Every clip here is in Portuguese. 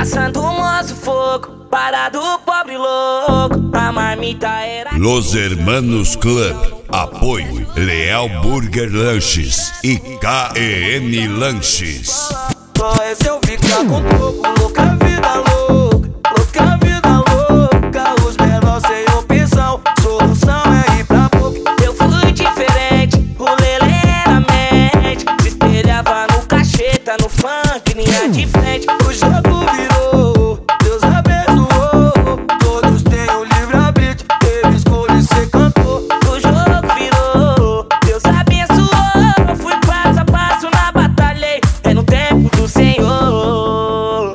Passando o moço fogo, parado o pobre louco. A marmita era Los Hermanos Club, apoio Leal Burger Lanches e KEN Lanches. Só é se eu ficar com toco, louca vida louca, louca vida louca. Os menores sem opção, solução é ir pra boca. Eu fui diferente, o lelê era mente. Se espelhava no cacheta, no funk, linha de frente. O jogo virou, Deus abençoou. Todos têm o livre-arbítrio, ele escolhe ser cantor. O jogo virou, Deus abençoou. Fui passo a passo na batalha, é no tempo do Senhor.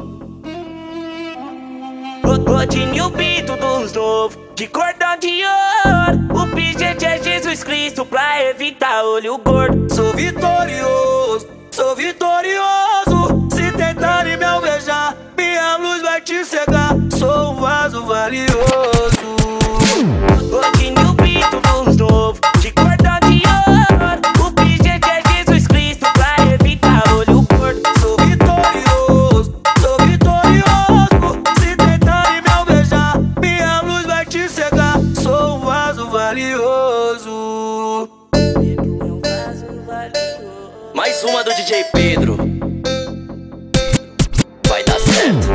Rodinho Pinto dos novos, de cordão de ouro. O pijete é Jesus Cristo pra evitar olho gordo. Sou vitorioso, sou vitorioso. Se tentarem me alvejar, minha luz vai te cegar. Sou um vaso valioso. Rodinho Pinto dos novos, de cordão de ouro. O pijete é Jesus Cristo pra evitar olho gordo. Sou vitorioso, sou vitorioso. Se tentarem me alvejar, minha luz vai te cegar. Sou um vaso valioso. Mais uma do DJ Pedro. Vai dar certo.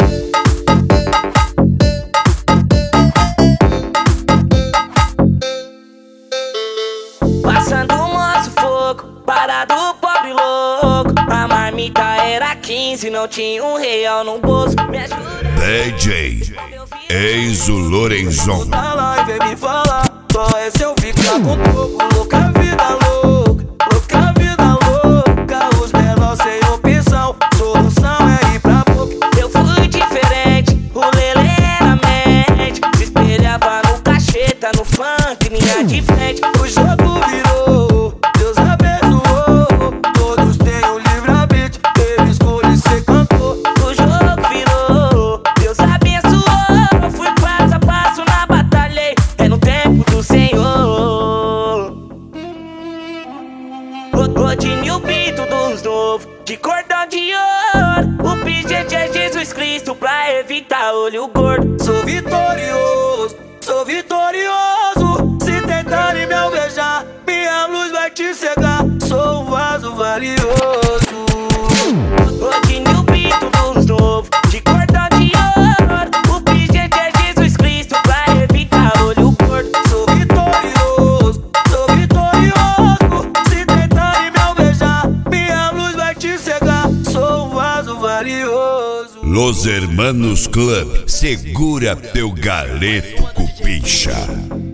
Passando o moço fogo, parado o pobre louco. A marmita era 15, não tinha R$1 no bolso. Me ajuda. DJ Enzo Lorenzon. Tá lá e vem me falar. Só é se eu ficar com toco, louca vida louca, louca vida louca. Os menores sem opção, solução é ir pra boca. Eu fui diferente, o lelê era mente. Se espelhava no cacheta, no funk, linha de frente. O jogo virou, Deus abençoou. Todos têm o livre-arbítrio, ele escolhe ser cantor. O jogo virou, Deus abençoou. Fui passo a passo na batalha, é no tempo do Senhor. Rodinho Pinto dos novos, de cordão de ouro. O pijete é Jesus Cristo pra evitar olho gordo. Sou vitorioso, sou vitorioso. Se tentarem me alvejar, minha luz vai te cegar. Sou um vaso valioso. Rodinho Pinto dos novos, de cordão de ouro. O pijete é Jesus Cristo pra evitar olho gordo. Sou vitorioso, sou vitorioso. Se tentarem me alvejar, minha luz vai te cegar. Sou um vaso valioso. Los Hermanos Club, segura teu galeto, cupincha.